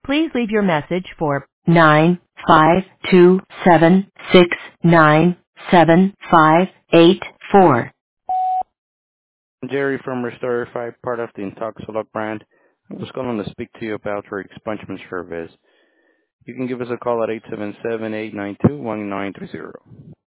Please leave your message for 95276975584. Jerry from Restore 5, part of the Intoxilog brand. I was calling to speak to you about your expungement service. You can give us a call at 877-892-1930.